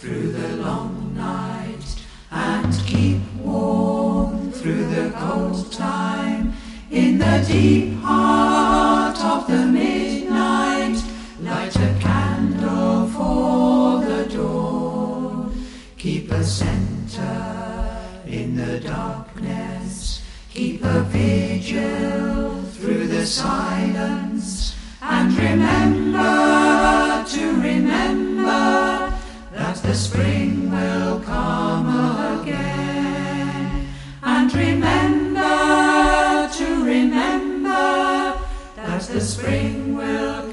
through the long night, and keep warm through the cold time. In the deep heart of the midnight, light a candle for the dawn. Keep a center in the darkness, keep a vigil through the silence, and remember to remember that the spring will come again. And remember to remember that the spring will come